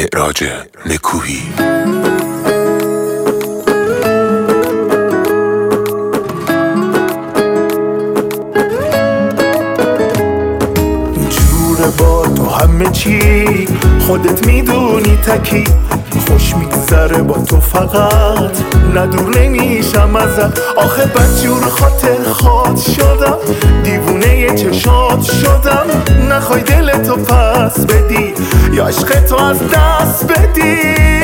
معراج نکویی. جوره با تو همه چی خودت میدونی تکی، خوش میگذره با تو فقط ندور نمیشم ازت. آخه بدجور خاطر خواد شدم، دیوونه چشات شدم. نخوای دلتو پس بدی یا عشق تو از دست بدی.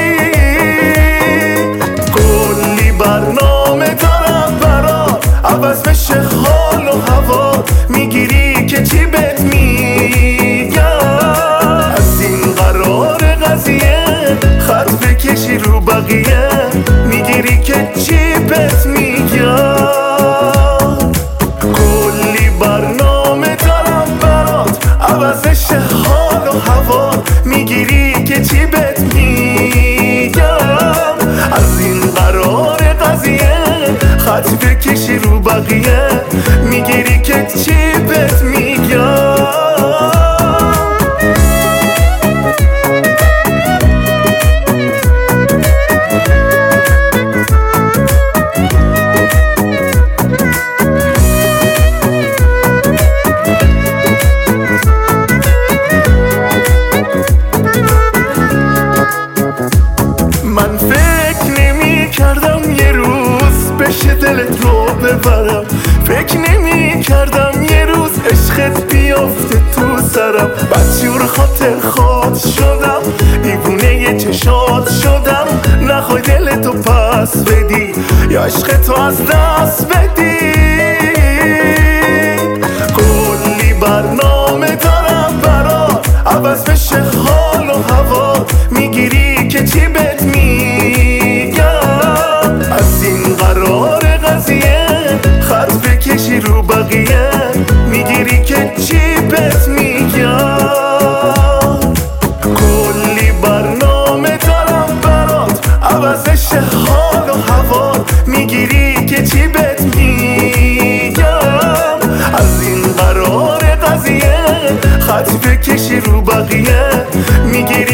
کلی برنامه دارم برات، عوض بشه حال و هوا. میگیری که چی بهت میگم، از این قرار قضیه خط بکشی رو بقیه. میگیری که چی بهت میگم، کلی برنامه دارم برات، عوضش حال و هوا. میگیری که چی بهت میگم، از این قرار قضیه خط بکشی رو بقیه. میگیری که چی بهت میگم. من فکر نمی کردم یه روز بشه دلت رو ببرم، فکر نمی کردم یه روز عشقت بیافته تو سرم. بدجور خاطر خواد شدم، دیوونه چشات شدم. نخوای دلتو پس بدی یا عشق تو از دست بدی. کلی برنامه دارم برات، عوض بشه حال و هوا. میگیری که چی بهت میگم، از این قرار قضیه خط بکشی رو بقیه. میگیری که چی بهت میگم، کلی برنامه دارم برات، عوضش حال و هوا. میگیری که چی بهت میگم، از این قرار قضیه خط بکشی رو بقیه. میگیری